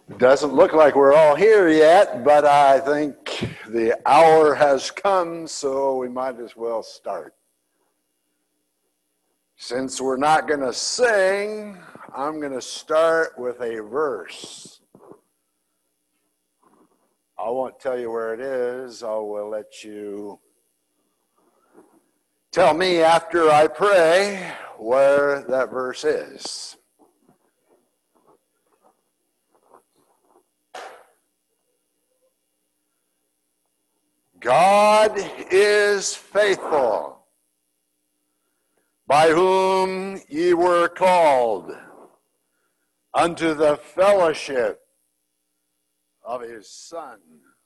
Doesn't look like we're all here yet, but I think the hour has come, so we might as well start. Since we're not going to sing, I'm going to start with a verse. I won't tell you where it is. I will let you tell me after I pray where that verse is. God is faithful, by whom ye were called unto the fellowship of his Son,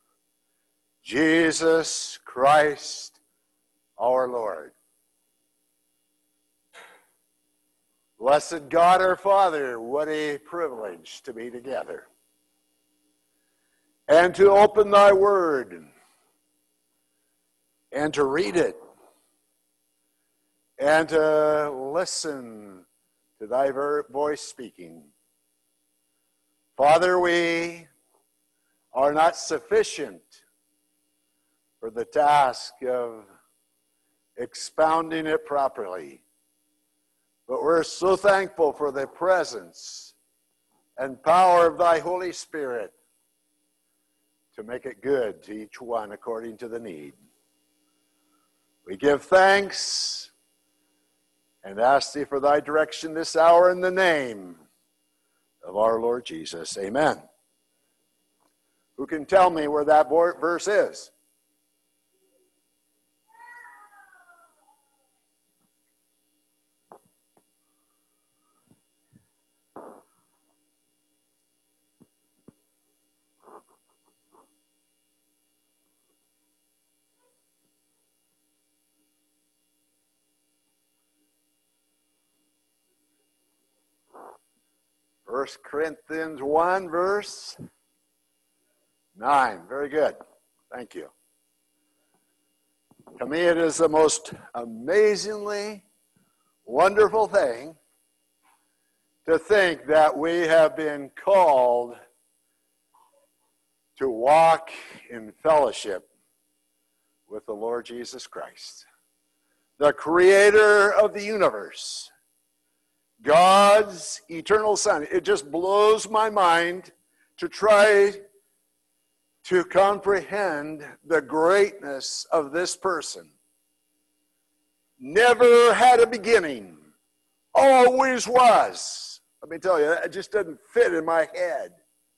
Jesus Christ our Lord. Blessed God our Father, what a privilege to be together and to open thy word and to read it and to listen to thy voice speaking. Father, we are not sufficient for the task of expounding it properly, but we're so thankful for the presence and power of thy Holy Spirit to make it good to each one according to the need. We give thanks and ask thee for thy direction this hour in the name of our Lord Jesus. Amen. Who can tell me where that verse is? First Corinthians 1, verse 9. Very good. Thank you. To me, it is the most amazingly wonderful thing to think that we have been called to walk in fellowship with the Lord Jesus Christ, the creator of the universe, God's eternal Son. It just blows my mind to try to comprehend the greatness of this person. Never had a beginning, always was. Let me tell you, that just doesn't fit in my head.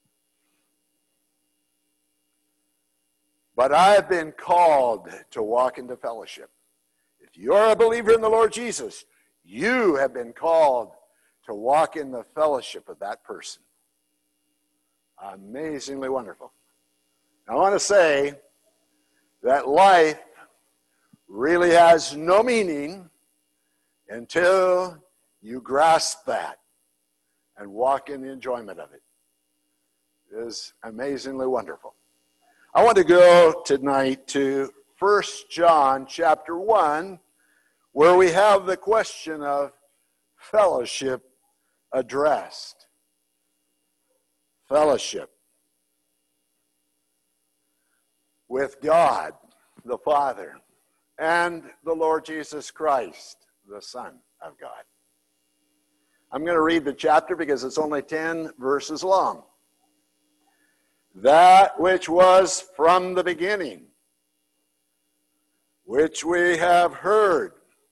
But I've been called to walk into fellowship. If you're a believer in the Lord Jesus, you have been called to walk in the fellowship of that person. Amazingly wonderful. I want to say that life really has no meaning until you grasp that and walk in the enjoyment of it. It is amazingly wonderful. I want to go tonight to 1 John chapter 1, where we have the question of fellowship addressed. Fellowship with God, the Father, and the Lord Jesus Christ, the Son of God. I'm going to read the chapter because it's only 10 verses long. That which was from the beginning, which we have heard,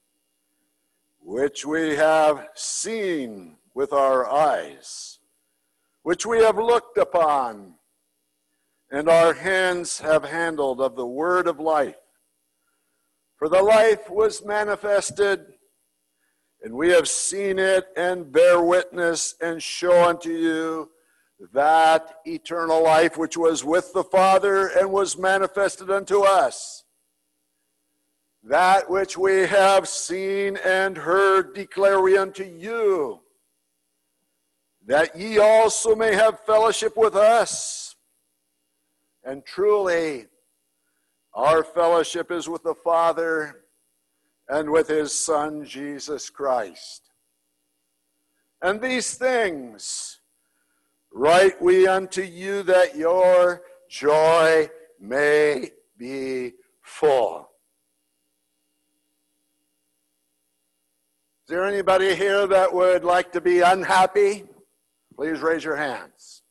which we have seen with our eyes, which we have looked upon, and our hands have handled of the word of life. For the life was manifested, and we have seen it, and bear witness, and show unto you that eternal life which was with the Father and was manifested unto us. That which we have seen and heard declare we unto you, that ye also may have fellowship with us. And truly, our fellowship is with the Father and with his Son, Jesus Christ. And these things write we unto you that your joy may be full. Is there anybody here that would like to be unhappy? Please raise your hands.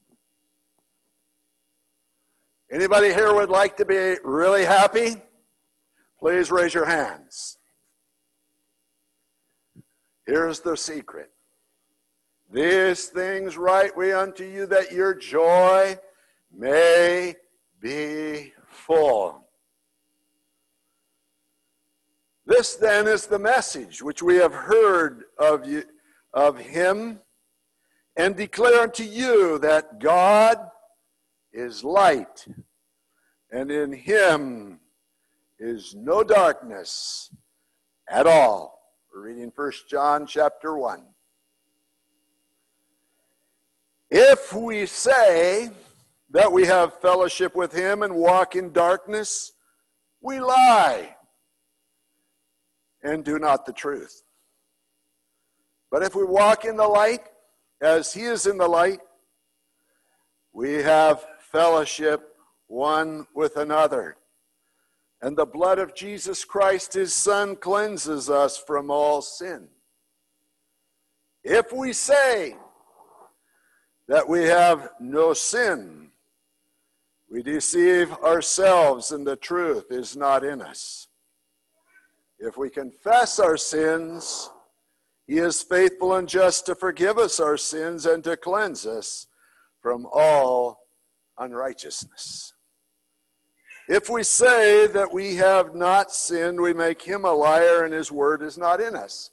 Anybody here would like to be really happy? Please raise your hands. Here's the secret. These things write we unto you that your joy may be full. This then is the message which we have heard of him, and declare unto you that God is light, and in him is no darkness at all. We're reading 1 John chapter 1. If we say that we have fellowship with him and walk in darkness, we lie and do not the truth. But if we walk in the light, as he is in the light, we have fellowship one with another. And the blood of Jesus Christ, his Son, cleanses us from all sin. If we say that we have no sin, we deceive ourselves and the truth is not in us. If we confess our sins, he is faithful and just to forgive us our sins and to cleanse us from all unrighteousness. If we say that we have not sinned, we make him a liar and his word is not in us.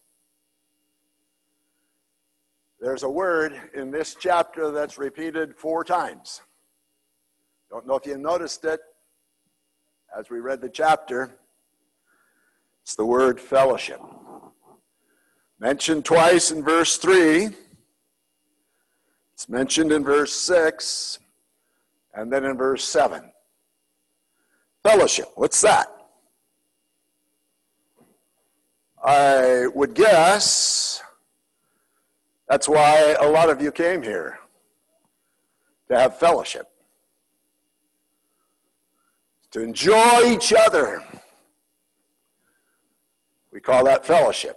There's a word in this chapter that's repeated 4 times. Don't know if you noticed it as we read the chapter. It's the word fellowship. Mentioned twice in verse 3. It's mentioned in verse 6. And then in verse 7. Fellowship, what's that? I would guess that's why a lot of you came here, to have fellowship, to enjoy each other. We call that fellowship.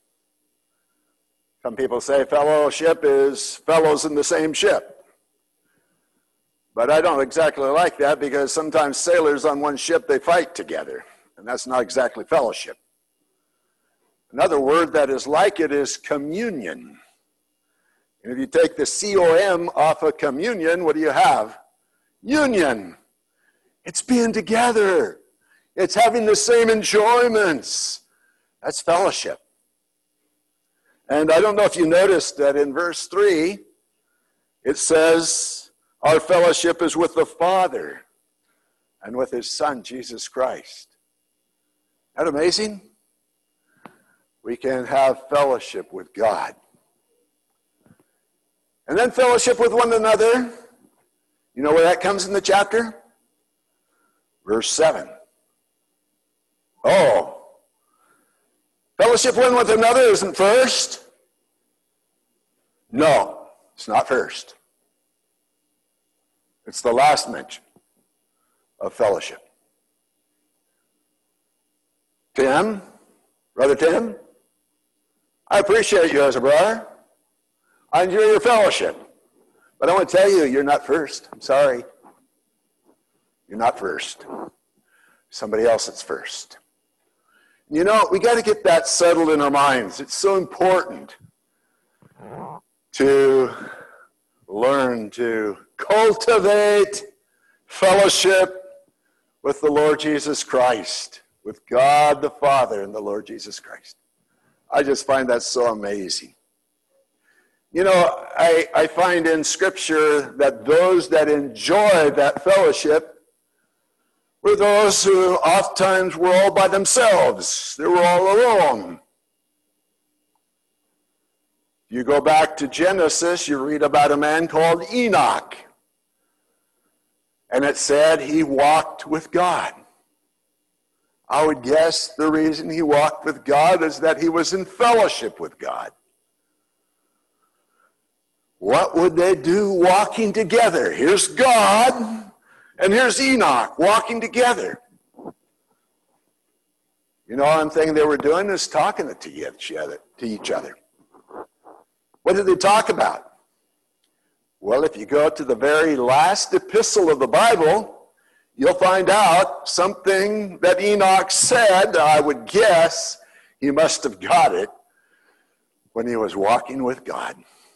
Some people say fellowship is fellows in the same ship. But I don't exactly like that, because sometimes sailors on one ship, they fight together. And that's not exactly fellowship. Another word that is like it is communion. And if you take the C-O-M off of communion, what do you have? Union. It's being together. It's having the same enjoyments. That's fellowship. And I don't know if you noticed that in verse 3, it says, our fellowship is with the Father and with his Son, Jesus Christ. Isn't that amazing? We can have fellowship with God. And then fellowship with one another. You know where that comes in the chapter? Verse 7. Oh. Fellowship one with another isn't first? No, it's not first. It's the last mention of fellowship. Tim, Brother Tim, I appreciate you as a brother. I enjoy your fellowship. But I want to tell you, you're not first. I'm sorry. You're not first. Somebody else is first. You know, we got to get that settled in our minds. It's so important to learn to cultivate fellowship with the Lord Jesus Christ, with God the Father and the Lord Jesus Christ. I just find that so amazing. You know, I find in Scripture that those that enjoy that fellowship were those who oftentimes were all by themselves. They were all alone. You go back to Genesis, you read about a man called Enoch. And it said he walked with God. I would guess the reason he walked with God is that he was in fellowship with God. what would they do walking together? Here's God, and here's Enoch walking together. You know, one thing they were doing is talking to each other. What did they talk about? Well, if you go to the very last epistle of the Bible, you'll find out something that Enoch said. I would guess he must have got it when he was walking with God.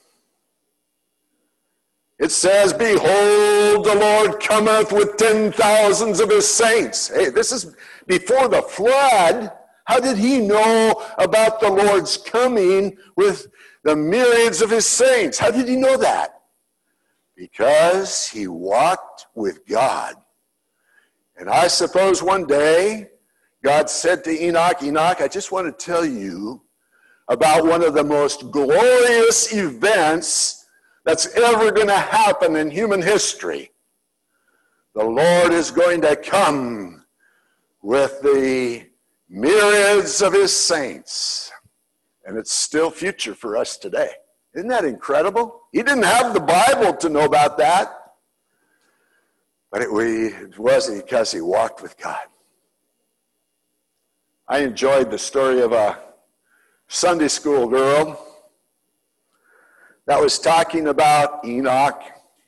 It says, behold, the Lord cometh with 10,000s of his saints. Hey, this is before the flood. How did he know about the Lord's coming with the myriads of his saints? How did he know that? Because he walked with God. And I suppose one day God said to Enoch, Enoch, I just want to tell you about one of the most glorious events that's ever going to happen in human history. The Lord is going to come with the myriads of his saints. And it's still future for us today. Isn't that incredible? He didn't have the Bible to know about that. But it was because he walked with God. I enjoyed the story of a Sunday school girl that was talking about Enoch.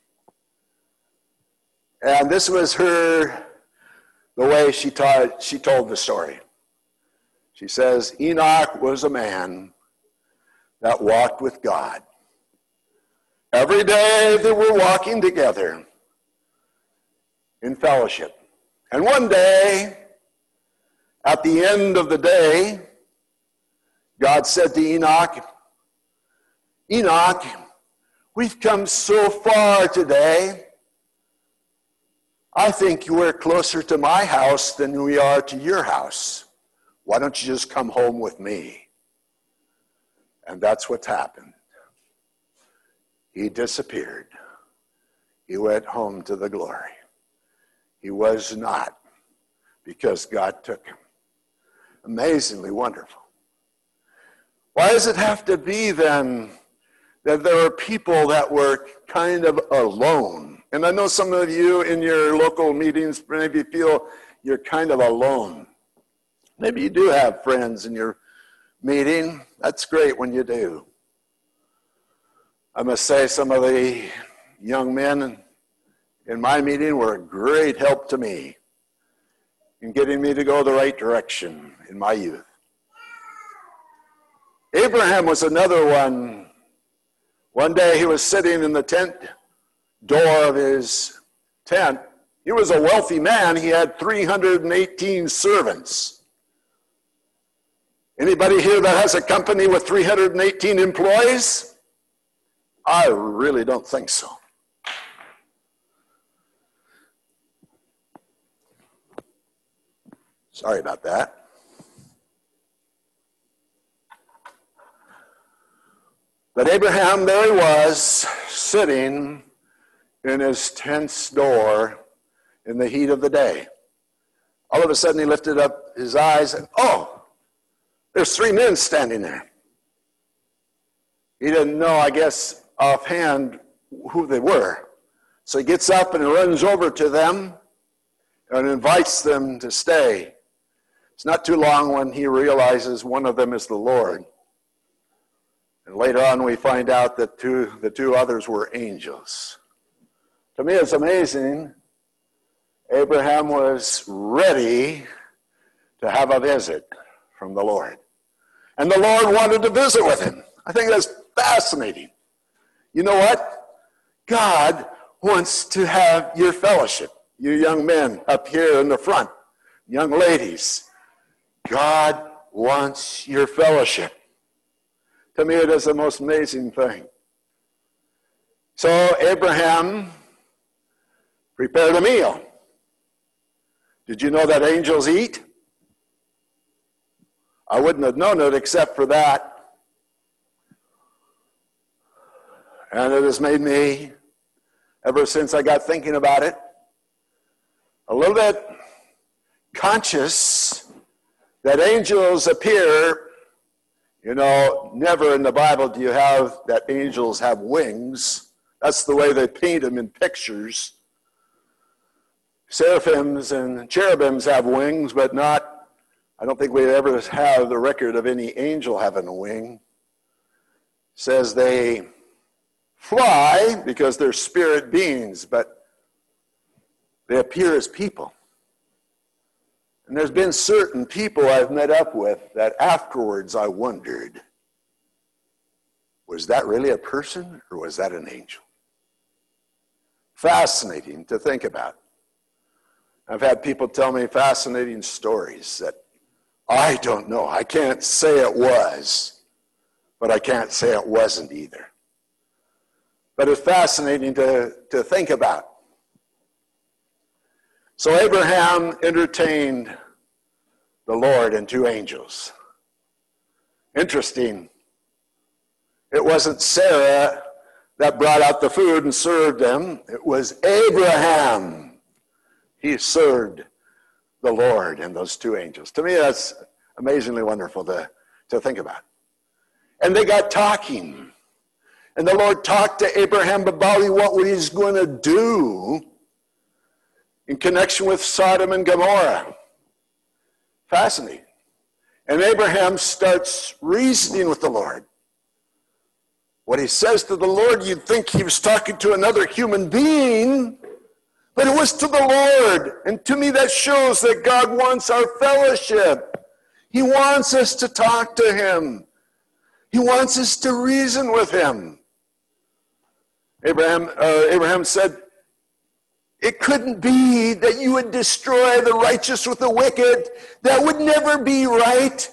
And this was the way she told the story. She says, Enoch was a man that walked with God. Every day they were walking together in fellowship. And one day, at the end of the day, God said to Enoch, Enoch, we've come so far today. I think you are closer to my house than we are to your house. Why don't you just come home with me? And that's what's happened. He disappeared. He went home to the glory. He was not, because God took him. Amazingly wonderful. Why does it have to be then that there are people that were kind of alone? And I know some of you in your local meetings maybe feel you're kind of alone. Maybe you do have friends in your meeting. That's great when you do. I must say some of the young men in my meeting were a great help to me in getting me to go the right direction in my youth. Abraham was another one. One day he was sitting in the tent door of his tent. He was a wealthy man. He had 318 servants. Anybody here that has a company with 318 employees? I really don't think so. Sorry about that. But Abraham, there he was, sitting in his tent's door in the heat of the day. All of a sudden he lifted up his eyes and, oh, there's 3 men standing there. He didn't know, I guess, offhand who they were. So he gets up and runs over to them and invites them to stay. It's not too long when he realizes one of them is the Lord. And later on we find out that the two others were angels. To me it's amazing. Abraham was ready to have a visit from the Lord. And the Lord wanted to visit with him. I think that's fascinating. You know what? God wants to have your fellowship. You young men up here in the front, young ladies, God wants your fellowship. To me, it is the most amazing thing. So Abraham prepared a meal. Did you know that angels eat? I wouldn't have known it except for that. And it has made me, ever since I got thinking about it, a little bit conscious that angels appear You know, never in the Bible do you have that angels have wings. That's the way they paint them in pictures. Seraphims and cherubims have wings, but not, I don't think we ever have the record of any angel having a wing. It says they fly because they're spirit beings, but they appear as people. And there's been certain people I've met up with that afterwards I wondered, was that really a person or was that an angel? Fascinating to think about. I've had people tell me fascinating stories that I don't know. I can't say it was, but I can't say it wasn't either. But it's fascinating to think about. So Abraham entertained the Lord and two angels. Interesting. It wasn't Sarah that brought out the food and served them. It was Abraham. He served the Lord and those two angels. To me, that's amazingly wonderful to think about. And they got talking. And the Lord talked to Abraham about what he's going to do in connection with Sodom and Gomorrah. Fascinating. And Abraham starts reasoning with the Lord. What he says to the Lord, you'd think he was talking to another human being, but it was to the Lord. And to me, that shows that God wants our fellowship. He wants us to talk to him. He wants us to reason with him. Abraham said, it couldn't be that you would destroy the righteous with the wicked. That would never be right.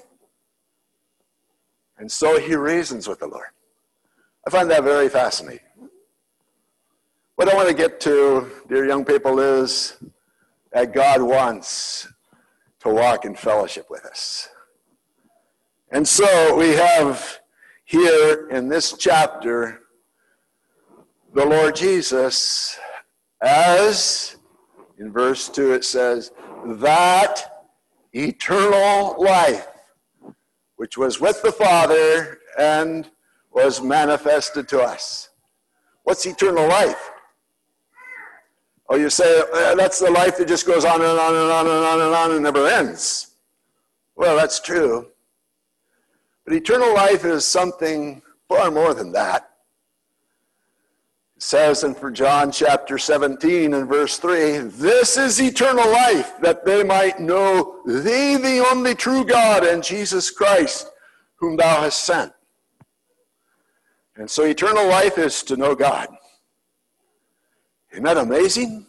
And so he reasons with the Lord. I find that very fascinating. What I want to get to, dear young people, is that God wants to walk in fellowship with us. And so we have here in this chapter the Lord Jesus, as in verse 2 it says, that eternal life which was with the Father and was manifested to us. What's eternal life? Oh, you say, that's the life that just goes on and on and on and on and on and never ends. Well, that's true. But eternal life is something far more than that. It says in John chapter 17 and verse 3, this is eternal life, that they might know thee, the only true God, and Jesus Christ, whom thou hast sent. And so eternal life is to know God. Isn't that amazing?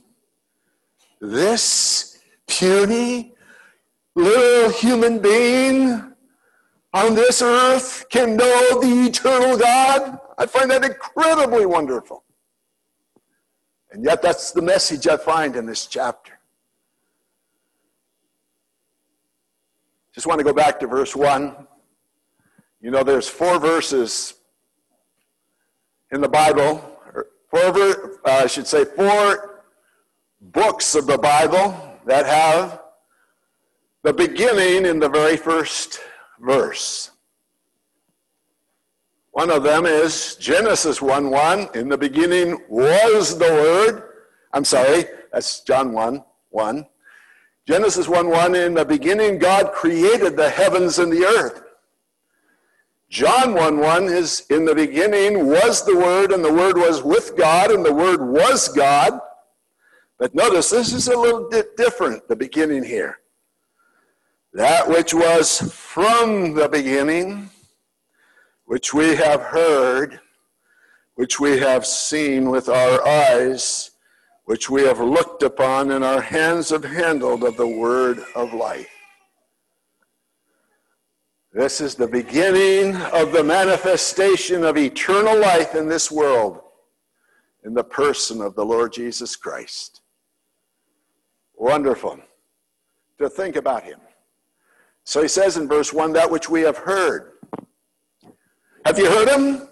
This puny little human being on this earth can know the eternal God. I find that incredibly wonderful. And yet that's the message I find in this chapter. Just want to go back to verse 1. You know, there's 4 verses in the Bible, or 4 books of the Bible that have the beginning in the very first verse. One of them is Genesis 1:1. In the beginning was the Word. That's John 1:1. Genesis 1:1, in the beginning God created the heavens and the earth. John 1:1 is, in the beginning was the Word, and the Word was with God, and the Word was God. But notice, this is a little bit different, the beginning here. That which was from the beginning, which we have heard, which we have seen with our eyes, which we have looked upon, and our hands have handled of the word of life. This is the beginning of the manifestation of eternal life in this world, in the person of the Lord Jesus Christ. Wonderful to think about him. So he says in verse 1, that which we have heard. Have you heard him?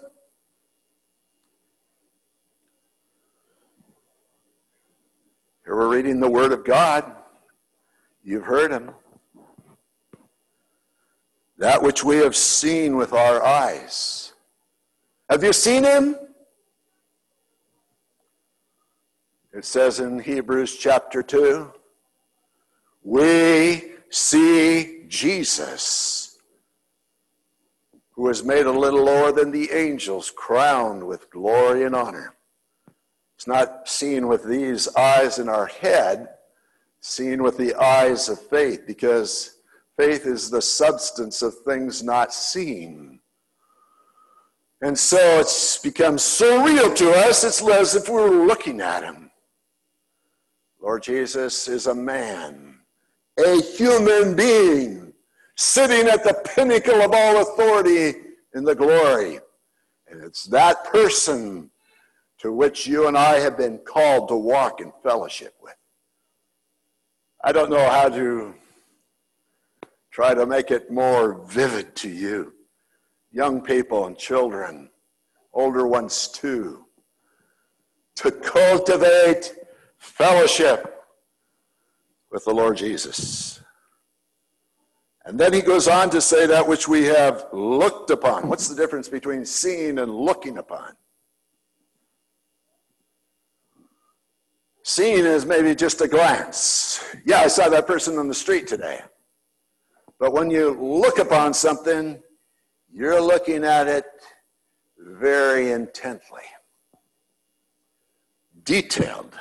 Here we're reading the Word of God. You've heard him. that which we have seen with our eyes. Have you seen him? It says in Hebrews chapter 2, we see Jesus, who was made a little lower than the angels, crowned with glory and honor. It's not seen with these eyes in our head, seen with the eyes of faith, because faith is the substance of things not seen. And so it's become so real to us, it's as if we were looking at him. Lord Jesus is a man, a human being, sitting at the pinnacle of all authority in the glory. And it's that person to which you and I have been called to walk in fellowship with. I don't know how to try to make it more vivid to you. Young people and children, older ones too, to cultivate fellowship with the Lord Jesus. And then he goes on to say that which we have looked upon. What's the difference between seeing and looking upon? Seeing is maybe just a glance. Yeah, I saw that person on the street today. But when you look upon something, you're looking at it very intently, detailed.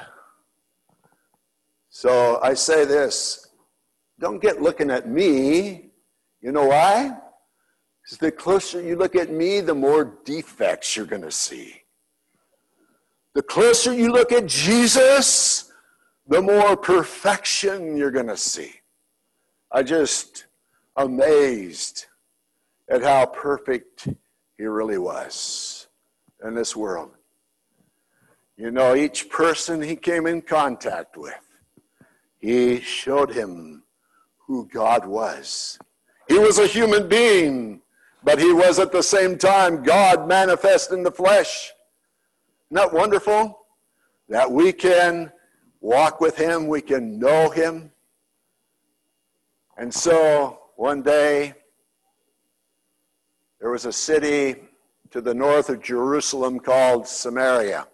So I say this, don't get looking at me. You know why? Because the closer you look at me, the more defects you're going to see. The closer you look at Jesus, the more perfection you're going to see. I just amazed at how perfect he really was in this world. You know, each person he came in contact with, he showed him who God was. He was a human being, but he was at the same time God manifest in the flesh. Isn't that wonderful? That we can walk with him, we can know him. And so one day, there was a city to the north of Jerusalem called Samaria.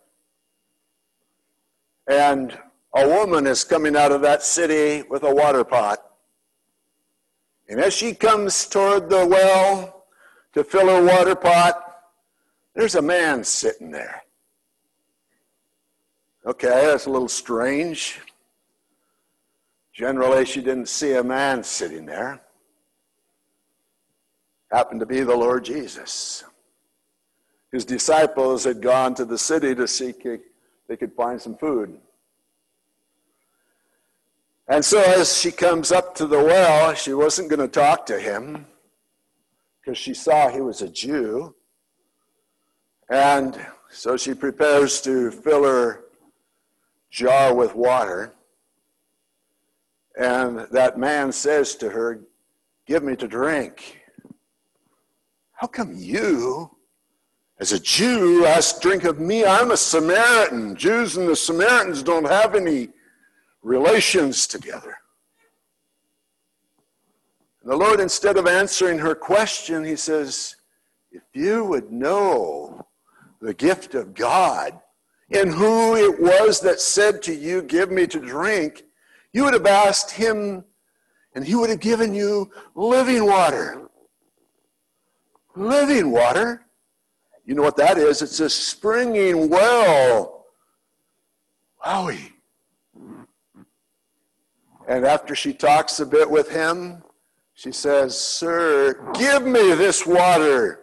And a woman is coming out of that city with a water pot. And as she comes toward the well to fill her water pot, there's a man sitting there. Okay, that's a little strange. Generally, she didn't see a man sitting there. Happened to be the Lord Jesus. His disciples had gone to the city to seek if they could find some food. And so as she comes up to the well, she wasn't going to talk to him because she saw he was a Jew. And so she prepares to fill her jar with water. And that man says to her, "Give me to drink." How come you, as a Jew, ask drink of me? I'm a Samaritan. Jews and the Samaritans don't have any relations together. And the Lord, instead of answering her question, he says, if you would know the gift of God and who it was that said to you, "Give me to drink," you would have asked him and he would have given you living water. Living water? You know what that is? It's a springing well. Wowie. And after she talks a bit with him, she says, "Sir, give me this water."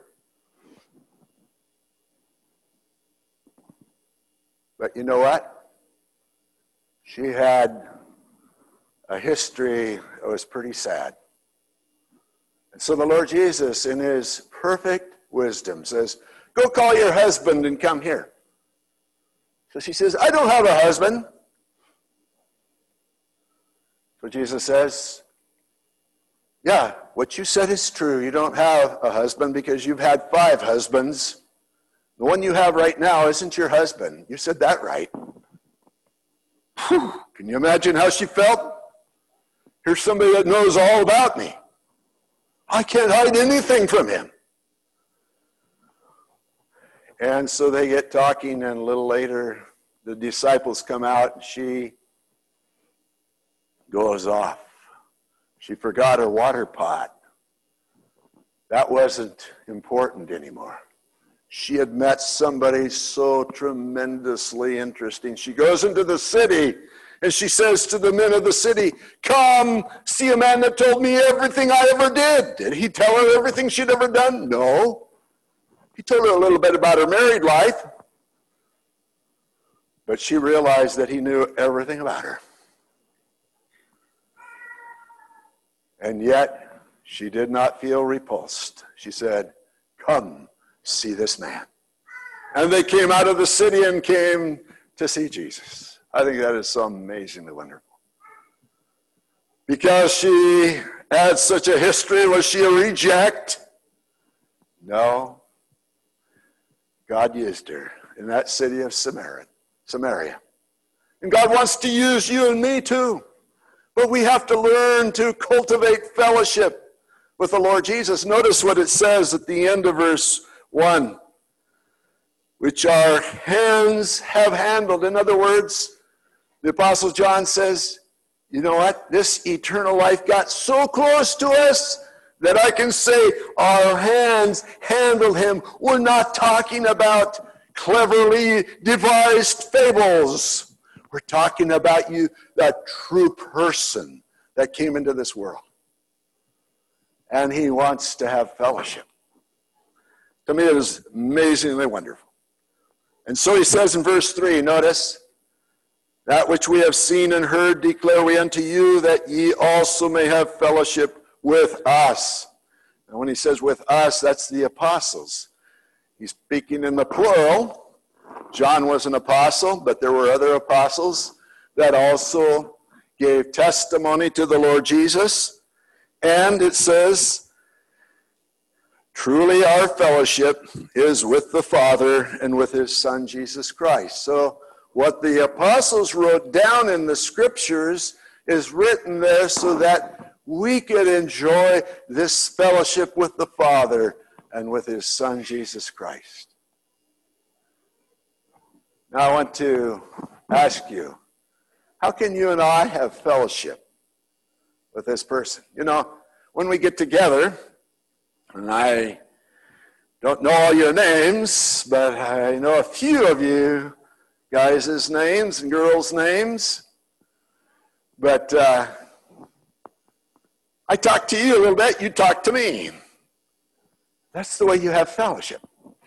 But you know what? She had a history that was pretty sad. And so the Lord Jesus, in his perfect wisdom, says, "Go call your husband and come here." So she says, "I don't have a husband." So Jesus says, "Yeah, what you said is true. You don't have a husband because you've had 5 husbands. The one you have right now isn't your husband. You said that right." Whew. Can you imagine how she felt? Here's somebody that knows all about me. I can't hide anything from him. And so they get talking, and a little later, the disciples come out, and she goes off. She forgot her water pot. That wasn't important anymore. She had met somebody so tremendously interesting. She goes into the city, and she says to the men of the city, come see a man that told me everything I ever did. Did he tell her everything she'd ever done? No. He told her a little bit about her married life, but she realized that he knew everything about her. And yet, she did not feel repulsed. She said, come see this man. And they came out of the city and came to see Jesus. I think that is so amazingly wonderful. Because she had such a history, was she a reject? No. God used her in that city of Samaria. And God wants to use you and me too. But we have to learn to cultivate fellowship with the Lord Jesus. Notice what it says at the end of verse 1. Which our hands have handled. In other words, the Apostle John says, you know what? This eternal life got so close to us that I can say our hands handled him. We're not talking about cleverly devised fables. We're talking about you, that true person that came into this world. And he wants to have fellowship. To me, it is amazingly wonderful. And so he says in verse 3, notice, that which we have seen and heard declare we unto you, that ye also may have fellowship with us. And when he says with us, that's the apostles. He's speaking in the plural. John was an apostle, but there were other apostles that also gave testimony to the Lord Jesus. And it says, truly our fellowship is with the Father and with his Son, Jesus Christ. So what the apostles wrote down in the scriptures is written there so that we could enjoy this fellowship with the Father and with his Son, Jesus Christ. Now I want to ask you, how can you and I have fellowship with this person? You know, when we get together, and I don't know all your names, but I know a few of you guys' names and girls' names. But I talk to you a little bit, you talk to me. That's the way you have fellowship.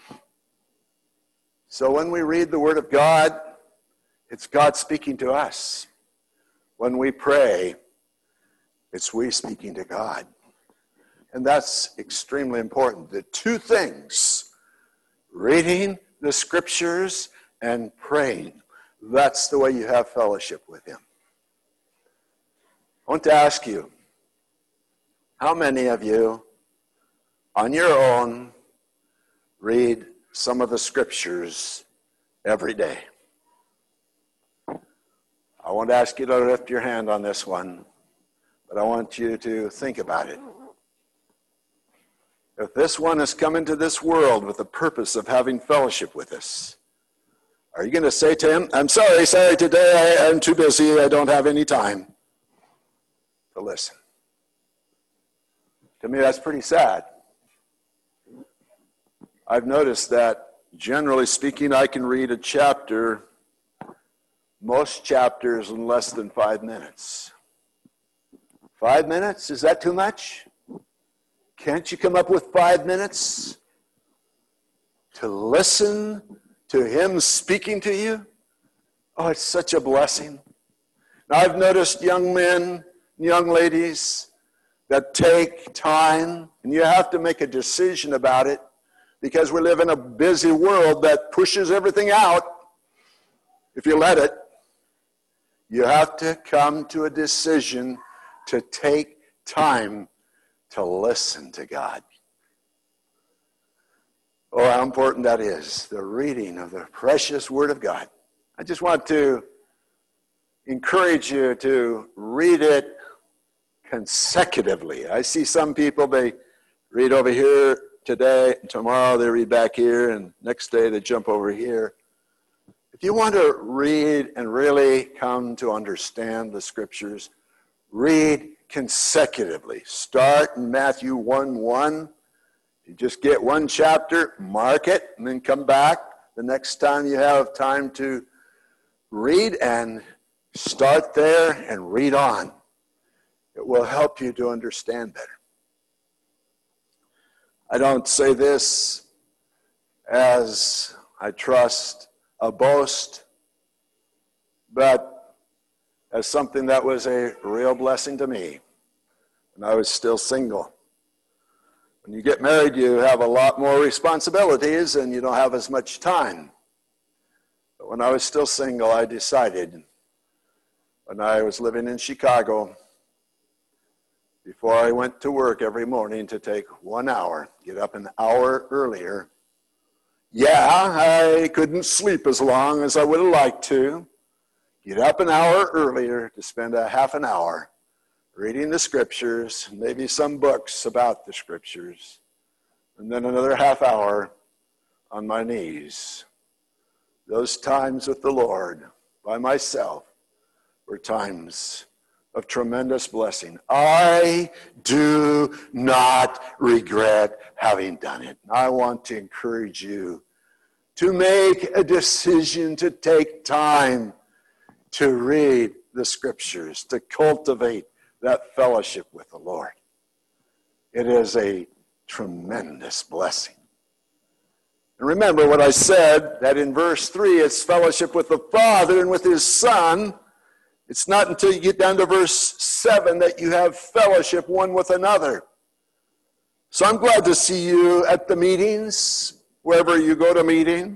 So when we read the Word of God, it's God speaking to us. When we pray, it's we speaking to God. And that's extremely important. The two things, reading the Scriptures and praying, that's the way you have fellowship with him. I want to ask you, how many of you, on your own, read some of the Scriptures every day? I won't ask you to lift your hand on this one, but I want you to think about it. If this one has come into this world with the purpose of having fellowship with us, are you going to say to him, I'm sorry, today I'm too busy, I don't have any time to listen? To me, that's pretty sad. I've noticed that, generally speaking, I can read a chapter, most chapters, in less than 5 minutes. 5 minutes? Is that too much? Can't you come up with 5 minutes to listen to him speaking to you? Oh, it's such a blessing. Now, I've noticed young men, young ladies that take time, and you have to make a decision about it, because we live in a busy world that pushes everything out. If you let it, you have to come to a decision to take time to listen to God. Oh, how important that is, the reading of the precious Word of God. I just want to encourage you to read it consecutively. I see some people, they read over here today, tomorrow they read back here, and next day they jump over here. If you want to read and really come to understand the scriptures, read consecutively. Start in Matthew 1:1. You just get one chapter, mark it, and then come back the next time you have time to read, and start there and read on. It will help you to understand better. I don't say this as, I trust, a boast, but as something that was a real blessing to me when I was still single. When you get married, you have a lot more responsibilities and you don't have as much time. But when I was still single, I decided, when I was living in Chicago, before I went to work every morning, to take 1 hour, get up an hour earlier. Yeah, I couldn't sleep as long as I would have liked to. Get up an hour earlier to spend a half an hour reading the scriptures, maybe some books about the scriptures, and then another half hour on my knees. Those times with the Lord by myself were times of tremendous blessing. I do not regret having done it. I want to encourage you to make a decision to take time to read the scriptures, to cultivate that fellowship with the Lord. It is a tremendous blessing. And remember what I said, that in verse 3, it's fellowship with the Father and with his Son. It's not until you get down to verse 7 that you have fellowship one with another. So I'm glad to see you at the meetings, wherever you go to meeting.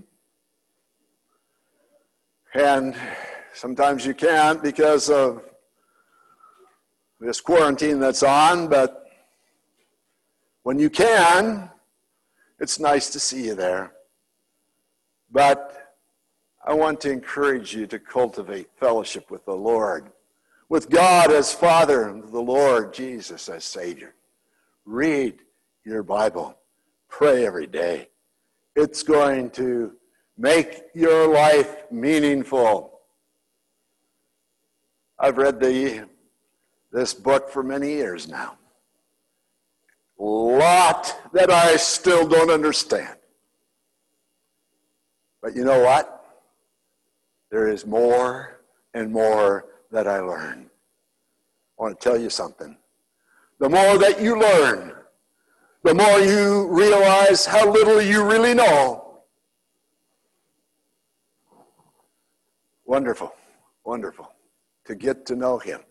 And sometimes you can't because of this quarantine that's on, but when you can, it's nice to see you there. But I want to encourage you to cultivate fellowship with the Lord, with God as Father, and the Lord Jesus as Savior. Read your Bible. Pray every day. It's going to make your life meaningful. I've read this book for many years now. A lot that I still don't understand. But you know what? There is more and more that I learn. I want to tell you something. The more that you learn, the more you realize how little you really know. Wonderful, wonderful to get to know him.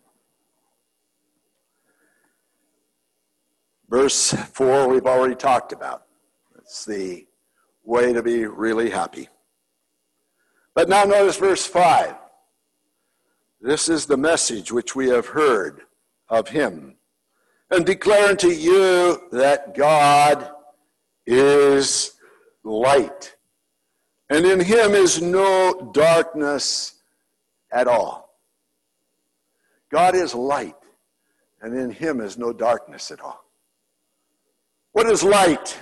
Verse 4 we've already talked about. It's the way to be really happy. But now notice verse 5. This is the message which we have heard of him, and declare unto you that God is light, and in him is no darkness at all. God is light, and in him is no darkness at all. What is light?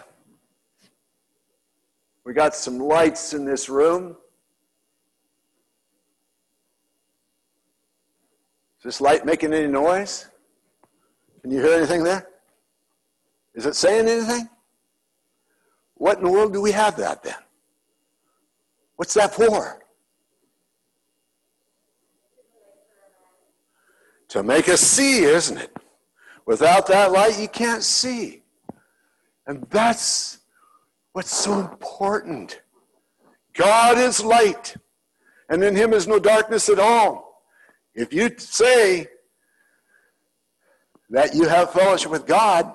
We got some lights in this room. Is this light making any noise? Can you hear anything there? Is it saying anything? What in the world do we have that then? What's that for? To make us see, isn't it? Without that light, you can't see. And that's what's so important. God is light, and in him is no darkness at all. If you say that you have fellowship with God,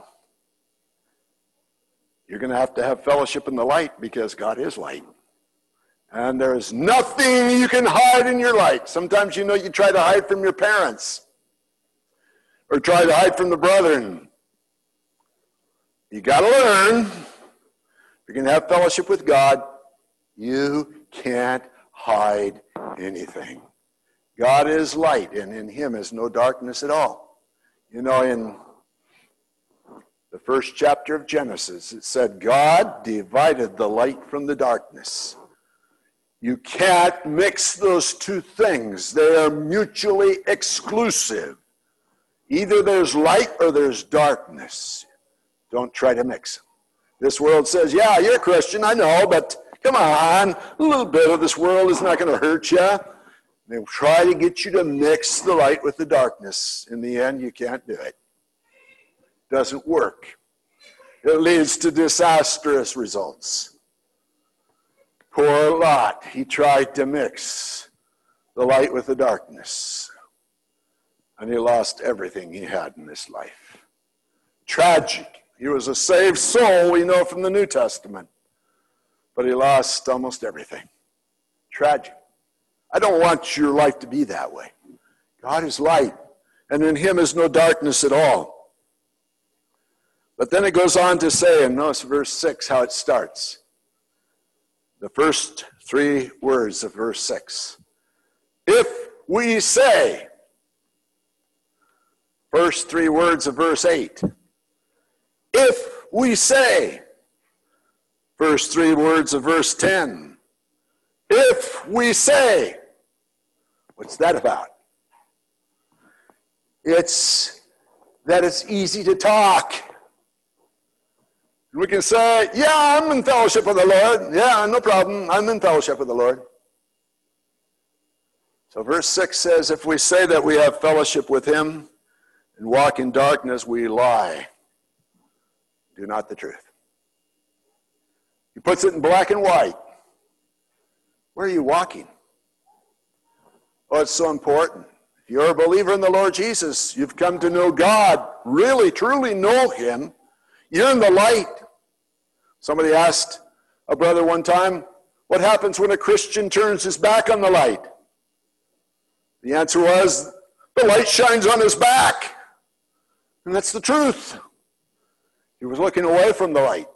you're going to have fellowship in the light, because God is light. And there is nothing you can hide in your light. Sometimes you try to hide from your parents or try to hide from the brethren. You got to learn. If you're going to have fellowship with God, you can't hide anything. God is light, and in him is no darkness at all. In the the first chapter of Genesis, it said, God divided the light from the darkness. You can't mix those two things. They are mutually exclusive. Either there's light or there's darkness. Don't try to mix them. This world says, yeah, you're a Christian, I know, but come on, a little bit of this world is not going to hurt you. They try to get you to mix the light with the darkness. In the end, you can't do it. It doesn't work. It leads to disastrous results. Poor Lot, he tried to mix the light with the darkness. And he lost everything he had in this life. Tragic. He was a saved soul, we know from the New Testament. But he lost almost everything. Tragic. I don't want your life to be that way. God is light, and in him is no darkness at all. But then it goes on to say, and notice verse 6, how it starts. The first three words of verse 6. If we say, first three words of verse 8. If we say, first three words of verse 10. If we say, what's that about? It's that it's easy to talk. We can say, yeah, I'm in fellowship with the Lord. Yeah, no problem. I'm in fellowship with the Lord. So verse 6 says, if we say that we have fellowship with him and walk in darkness, we lie. Do not the truth. He puts it in black and white. Where are you walking? Oh, it's so important. If you're a believer in the Lord Jesus, you've come to know God, really, truly know him. You're in the light. Somebody asked a brother one time, what happens when a Christian turns his back on the light? The answer was, the light shines on his back. And that's the truth. He was looking away from the light.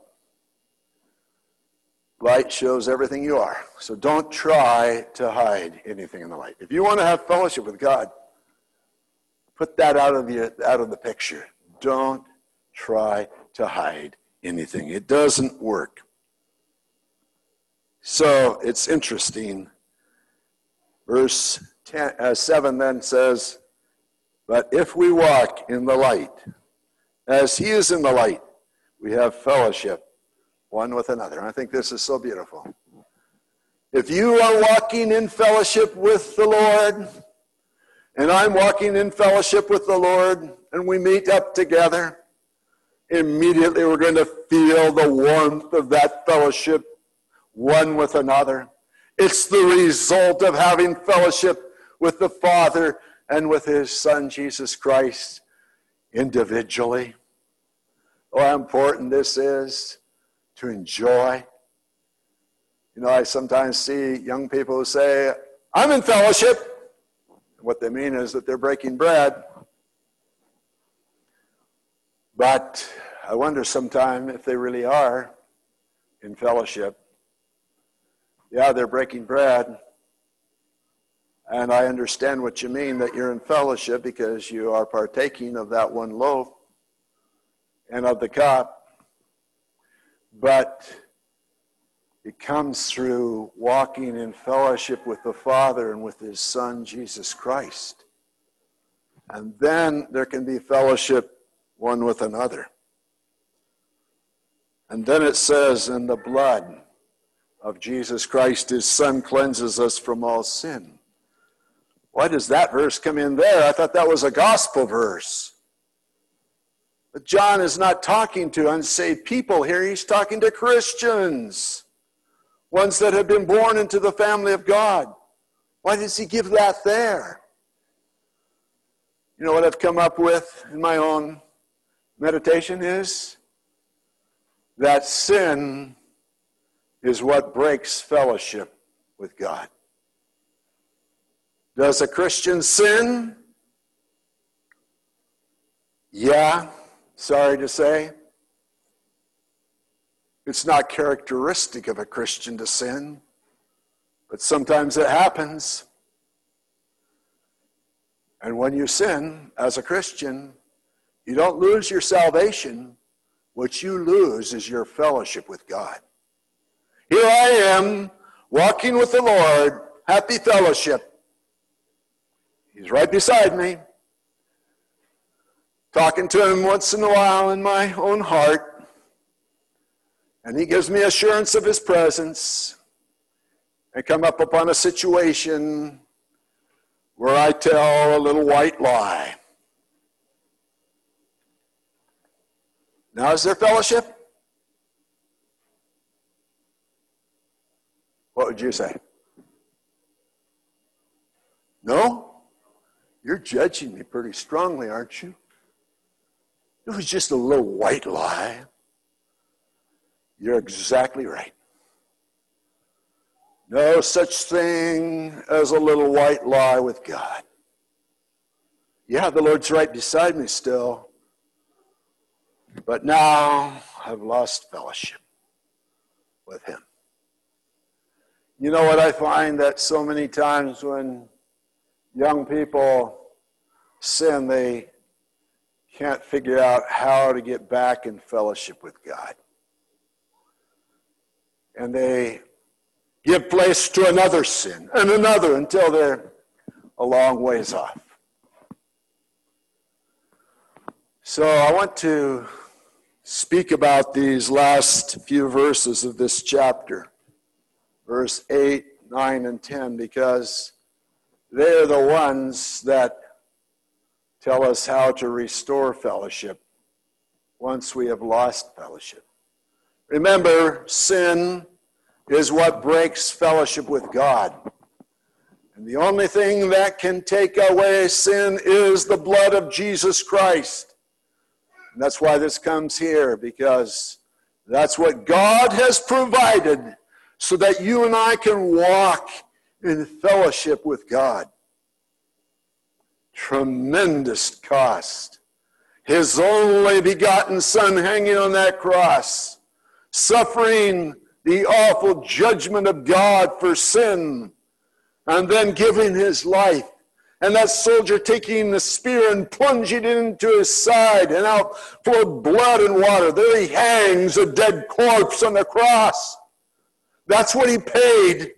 Light shows everything you are. So don't try to hide anything in the light. If you want to have fellowship with God, put that out of the picture. Don't try to hide anything. It doesn't work. So it's interesting. Verse 7 then says, but if we walk in the light, as he is in the light, we have fellowship one with another. And I think this is so beautiful. If you are walking in fellowship with the Lord, and I'm walking in fellowship with the Lord, and we meet up together, immediately we're going to feel the warmth of that fellowship one with another. It's the result of having fellowship with the Father and with his Son, Jesus Christ, individually. Oh, how important this is to enjoy. You know, I sometimes see young people who say, I'm in fellowship. What they mean is that they're breaking bread. But I wonder sometimes if they really are in fellowship. Yeah, they're breaking bread. And I understand what you mean, that you're in fellowship because you are partaking of that one loaf and of the cup. But it comes through walking in fellowship with the Father and with his Son, Jesus Christ. And then there can be fellowship one with another. And then it says, and the blood of Jesus Christ, his Son, cleanses us from all sin. Why does that verse come in there? I thought that was a gospel verse. But John is not talking to unsaved people here. He's talking to Christians, ones that have been born into the family of God. Why does he give that there? You know what I've come up with in my own meditation is that sin is what breaks fellowship with God. Does a Christian sin? Yeah, sorry to say. It's not characteristic of a Christian to sin, but sometimes it happens. And when you sin as a Christian, you don't lose your salvation, what you lose is your fellowship with God. Here I am, walking with the Lord, happy fellowship. He's right beside me, talking to him once in a while in my own heart. And he gives me assurance of his presence. I come up upon a situation where I tell a little white lie. Now is there fellowship? What would you say? No? You're judging me pretty strongly, aren't you? It was just a little white lie. You're exactly right. No such thing as a little white lie with God. Yeah, the Lord's right beside me still. But now I've lost fellowship with him. You know what I find that so many times when young people sin, they can't figure out how to get back in fellowship with God. And they give place to another sin and another until they're a long ways off. So I want to speak about these last few verses of this chapter, verse 8, 9, and 10, because they're the ones that tell us how to restore fellowship once we have lost fellowship. Remember, sin is what breaks fellowship with God. And the only thing that can take away sin is the blood of Jesus Christ. And that's why this comes here, because that's what God has provided so that you and I can walk in fellowship with God. Tremendous cost. His only begotten Son hanging on that cross, suffering the awful judgment of God for sin, and then giving his life. And that soldier taking the spear and plunging it into his side, and out flowed blood and water. There he hangs, a dead corpse on the cross. That's what he paid,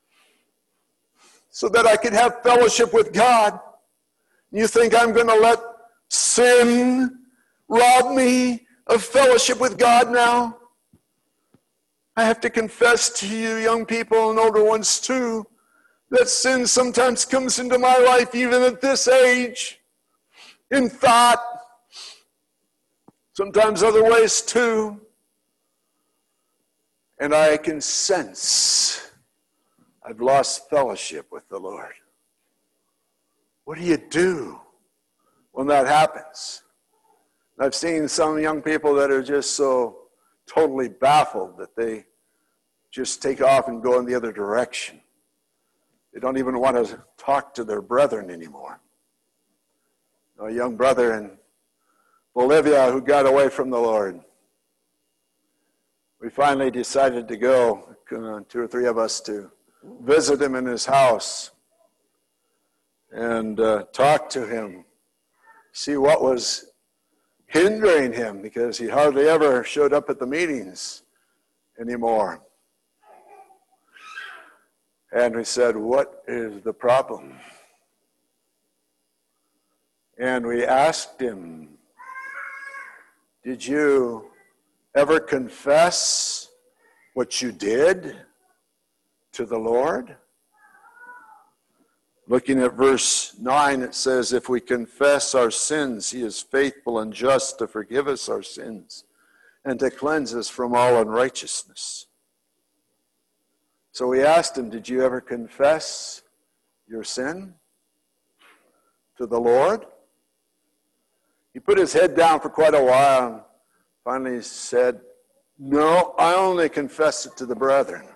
so that I could have fellowship with God. You think I'm going to let sin rob me of fellowship with God now? I have to confess to you, young people and older ones too, that sin sometimes comes into my life even at this age, in thought, sometimes other ways too. And I can sense I've lost fellowship with the Lord. What do you do when that happens? I've seen some young people that are just so totally baffled that they just take off and go in the other direction. They don't even want to talk to their brethren anymore. A young brother in Bolivia who got away from the Lord. We finally decided to go, 2 or 3 of us, to visit him in his house and talk to him, see what was hindering him, because he hardly ever showed up at the meetings anymore. And we said, what is the problem? And we asked him, did you ever confess what you did to the Lord? Looking at verse 9, it says, if we confess our sins, he is faithful and just to forgive us our sins and to cleanse us from all unrighteousness. So we asked him, did you ever confess your sin to the Lord? He put his head down for quite a while and finally said, no, I only confess it to the brethren.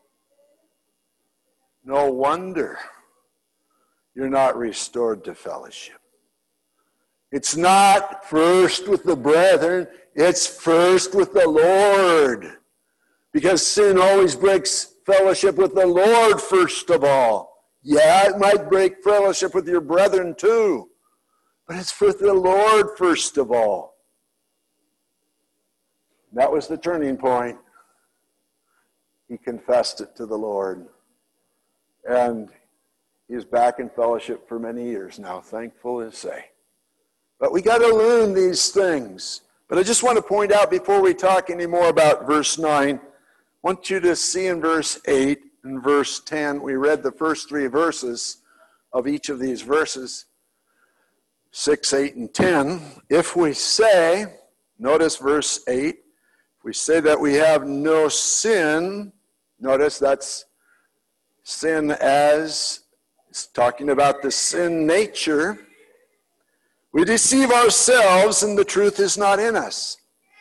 No wonder you're not restored to fellowship. It's not first with the brethren, it's first with the Lord. Because sin always breaks fellowship with the Lord first of all. Yeah, it might break fellowship with your brethren too, but it's with the Lord first of all. That was the turning point. He confessed it to the Lord. And he's back in fellowship for many years now, thankful to say. But we got to learn these things. But I just want to point out before we talk any more about verse 9, I want you to see in verse 8 and verse 10, we read the first three verses of each of these verses, 6, 8, and 10. If we say, notice verse 8, if we say that we have no sin, notice that's sin as, it's talking about the sin nature, we deceive ourselves and the truth is not in us.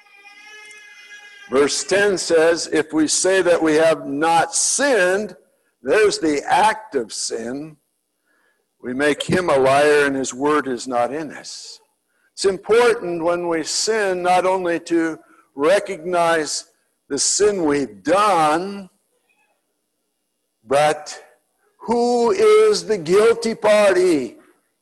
Verse 10 says, if we say that we have not sinned, there's the act of sin, we make him a liar and his word is not in us. It's important when we sin not only to recognize the sin we've done, but who is the guilty party?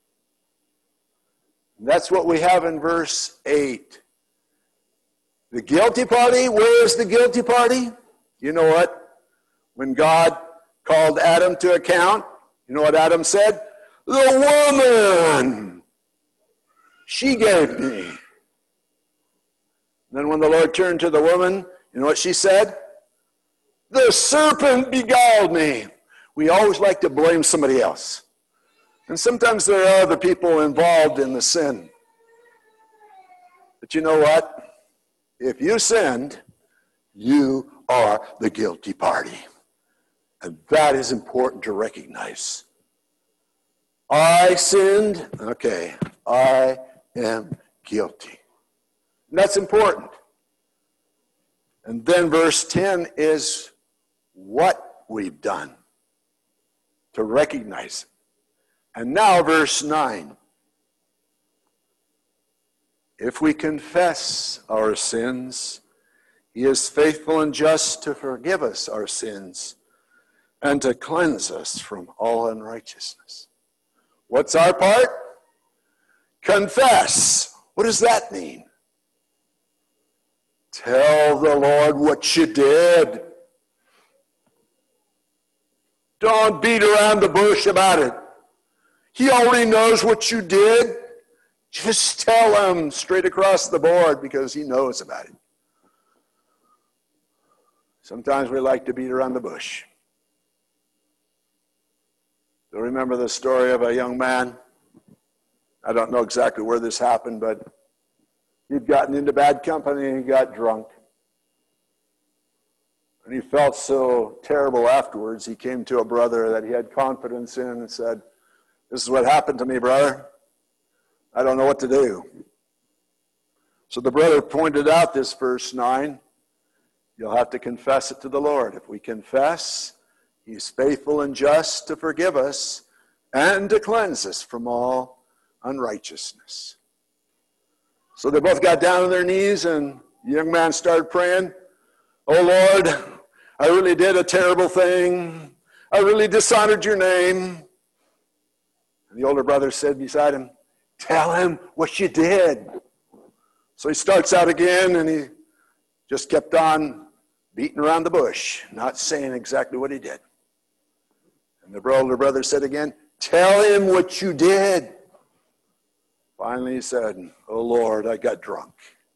That's what we have in verse 8. The guilty party, where is the guilty party? You know what? When God called Adam to account, you know what Adam said? The woman she gave me. And then when the Lord turned to the woman, you know what she said? The serpent beguiled me. We always like to blame somebody else. And sometimes there are other people involved in the sin. But you know what? If you sinned, you are the guilty party. And that is important to recognize. I sinned. Okay, I am guilty. And that's important. And then verse 10 is what we've done to recognize it. And now verse 9. If we confess our sins, he is faithful and just to forgive us our sins and to cleanse us from all unrighteousness. What's our part? Confess. What does that mean? Tell the Lord what you did. Don't beat around the bush about it. He already knows what you did. Just tell him straight across the board because he knows about it. Sometimes we like to beat around the bush. Do you remember the story of a young man? I don't know exactly where this happened, but he'd gotten into bad company and he got drunk. And he felt so terrible afterwards, he came to a brother that he had confidence in and said, "This is what happened to me, brother. I don't know what to do." So the brother pointed out this verse 9. You'll have to confess it to the Lord. If we confess, he's faithful and just to forgive us and to cleanse us from all unrighteousness. So they both got down on their knees and the young man started praying, "Oh Lord, I really did a terrible thing. I really dishonored your name." And the older brother said beside him, "Tell him what you did." So he starts out again and he just kept on beating around the bush, not saying exactly what he did. And the older brother said again, "Tell him what you did." Finally he said, "Oh Lord, I got drunk."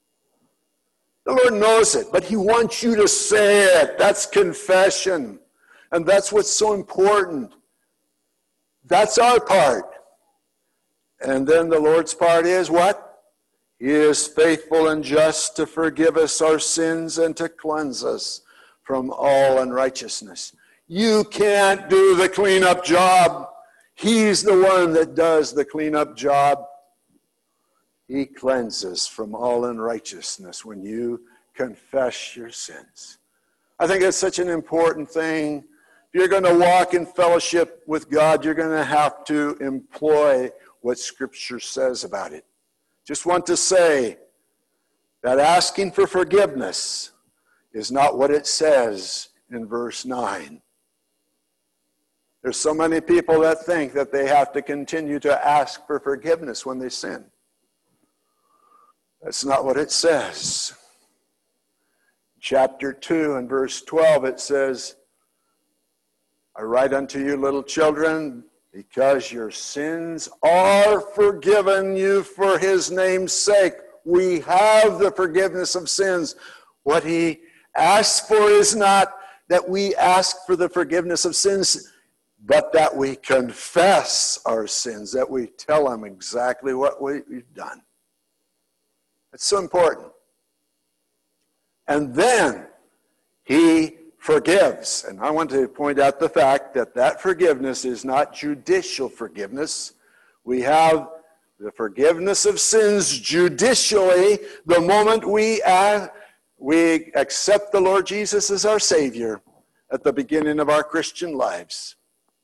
The Lord knows it, but he wants you to say it. That's confession. And that's what's so important. That's our part. And then the Lord's part is what? He is faithful and just to forgive us our sins and to cleanse us from all unrighteousness. You can't do the cleanup job. He's the one that does the cleanup job. He cleanses from all unrighteousness when you confess your sins. I think it's such an important thing. If you're going to walk in fellowship with God, you're going to have to employ what Scripture says about it. Just want to say that asking for forgiveness is not what it says in verse 9. There's so many people that think that they have to continue to ask for forgiveness when they sin. That's not what it says. chapter 2 and verse 12, it says, I write unto you, little children, because your sins are forgiven you for his name's sake. We have the forgiveness of sins. What he asks for is not that we ask for the forgiveness of sins, but that we confess our sins, that we tell him exactly what we've done. It's so important. And then he forgives. And I want to point out the fact that that forgiveness is not judicial forgiveness. We have the forgiveness of sins judicially the moment we accept the Lord Jesus as our Savior at the beginning of our Christian lives.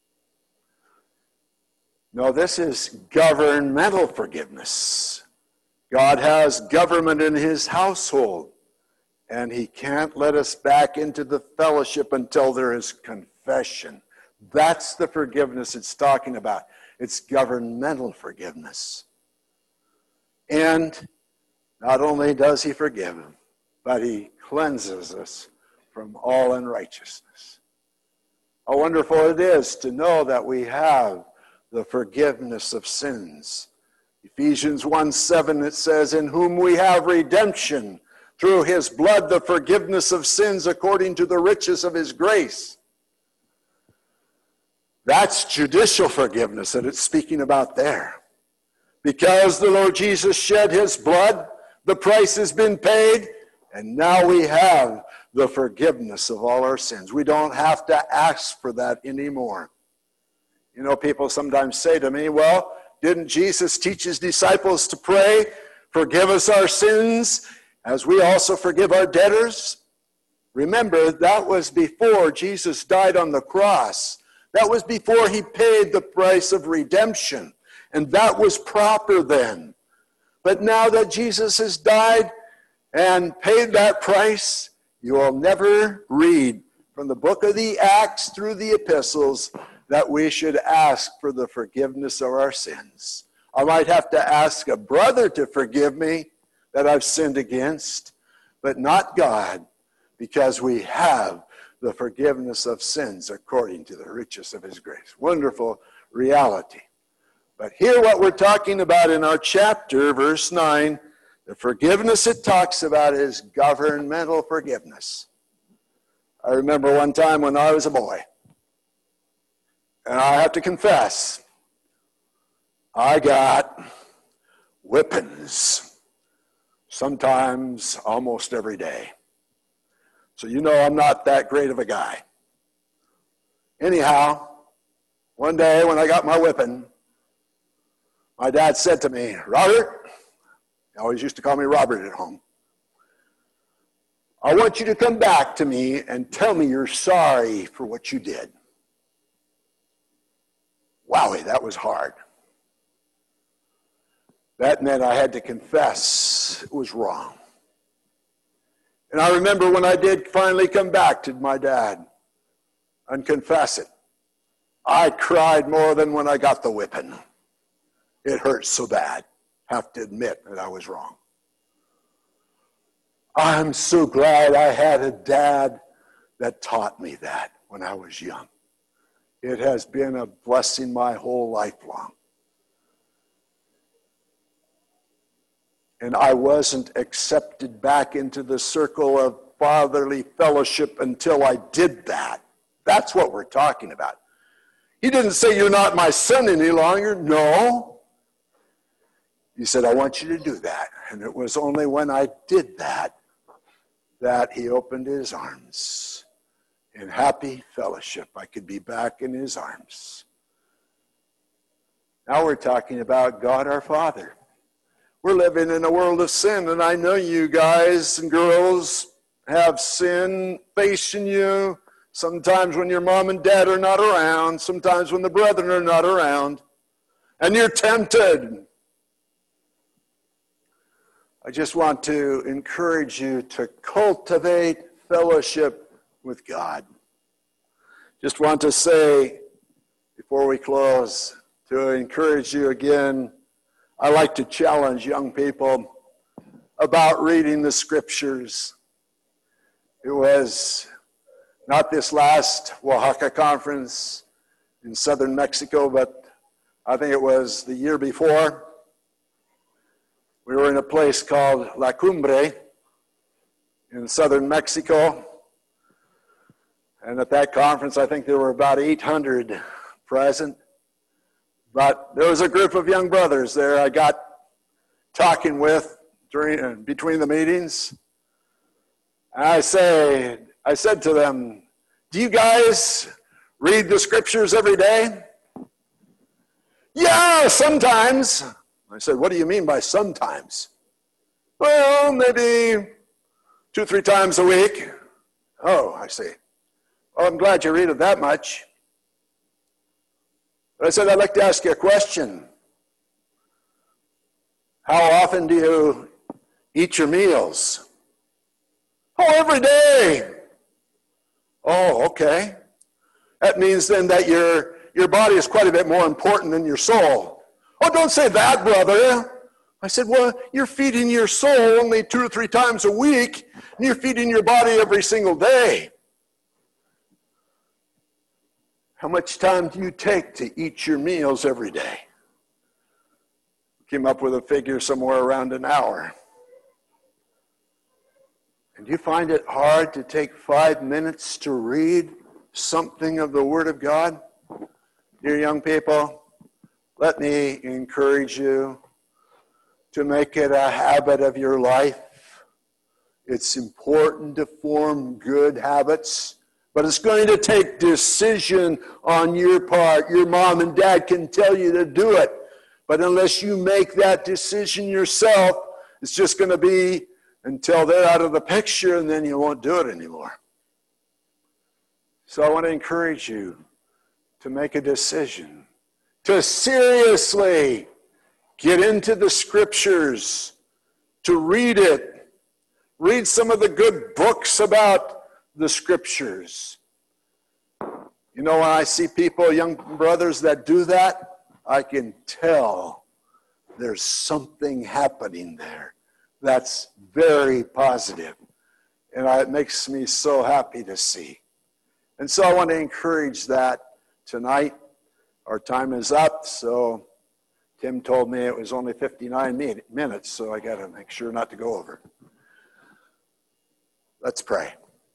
No, this is governmental forgiveness. God has government in his household, and he can't let us back into the fellowship until there is confession. That's the forgiveness it's talking about. It's governmental forgiveness. And not only does he forgive him, but he cleanses us from all unrighteousness. How wonderful it is to know that we have the forgiveness of sins. Ephesians 1:7, it says, in whom we have redemption through his blood, the forgiveness of sins according to the riches of his grace. That's judicial forgiveness that it's speaking about there. Because the Lord Jesus shed his blood, the price has been paid, and now we have the forgiveness of all our sins. We don't have to ask for that anymore. You know, people sometimes say to me, well, didn't Jesus teach his disciples to pray, forgive us our sins, as we also forgive our debtors? Remember, that was before Jesus died on the cross. That was before he paid the price of redemption. And that was proper then. But now that Jesus has died and paid that price, you will never read from the book of the Acts through the epistles that we should ask for the forgiveness of our sins. I might have to ask a brother to forgive me that I've sinned against, but not God, because we have the forgiveness of sins according to the riches of his grace. Wonderful reality. But here what we're talking about in our chapter, verse 9, the forgiveness it talks about is governmental forgiveness. I remember one time when I was a boy, and I have to confess, I got whippings, sometimes almost every day. So you know I'm not that great of a guy. Anyhow, one day when I got my whipping, my dad said to me, Robert, he always used to call me Robert at home, I want you to come back to me and tell me you're sorry for what you did. Wowie, that was hard. That meant I had to confess it was wrong. And I remember when I did finally come back to my dad and confess it, I cried more than when I got the whipping. It hurt so bad. Have to admit that I was wrong. I'm so glad I had a dad that taught me that when I was young. It has been a blessing my whole life long. And I wasn't accepted back into the circle of fatherly fellowship until I did that. That's what we're talking about. He didn't say, you're not my son any longer. No. He said, I want you to do that. And it was only when I did that that he opened his arms. In happy fellowship, I could be back in his arms. Now we're talking about God our Father. We're living in a world of sin, and I know you guys and girls have sin facing you. Sometimes when your mom and dad are not around, sometimes when the brethren are not around, and you're tempted. I just want to encourage you to cultivate fellowship with God. Just want to say, before we close, to encourage you again, I like to challenge young people about reading the scriptures. It was not this last Oaxaca conference in southern Mexico, but I think it was the year before. We were in a place called La Cumbre in southern Mexico. And at that conference, I think there were about 800 present. But there was a group of young brothers there I got talking with between the meetings. And I said to them, "Do you guys read the scriptures every day?" "Yeah, sometimes." I said, "What do you mean by sometimes?" "Well, maybe 2-3 times a week." "Oh, I see. Well, I'm glad you read it that much." But I said, "I'd like to ask you a question. How often do you eat your meals?" "Oh, every day." "Oh, okay. That means then that your body is quite a bit more important than your soul." "Oh, don't say that, brother." I said, "Well, you're feeding your soul only 2 or 3 times a week, and you're feeding your body every single day. How much time do you take to eat your meals every day?" Came up with a figure somewhere around an hour. And do you find it hard to take 5 minutes to read something of the Word of God? Dear young people, let me encourage you to make it a habit of your life. It's important to form good habits, but it's going to take decision on your part. Your mom and dad can tell you to do it, but unless you make that decision yourself, it's just going to be until they're out of the picture, and then you won't do it anymore. So I want to encourage you to make a decision, to seriously get into the scriptures, to read it. Read some of the good books about the scriptures. You know, when I see people, young brothers that do that, I can tell there's something happening there that's very positive. And it makes me so happy to see. And so I want to encourage that tonight. Our time is up, so Tim told me it was only 59 minutes, so I got to make sure not to go over. Let's pray.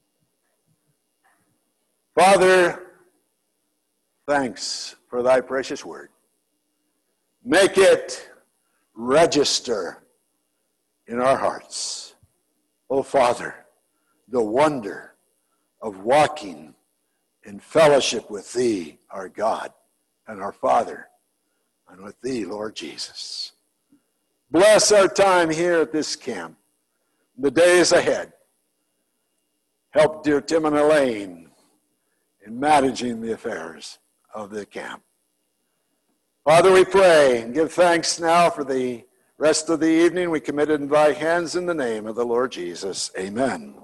Father, thanks for thy precious word. Make it register in our hearts. Oh, Father, the wonder of walking in fellowship with thee, our God and our Father, and with thee, Lord Jesus. Bless our time here at this camp, the days ahead. Help dear Tim and Elaine in managing the affairs of the camp. Father, we pray and give thanks now for the rest of the evening. We commit it in thy hands in the name of the Lord Jesus. Amen.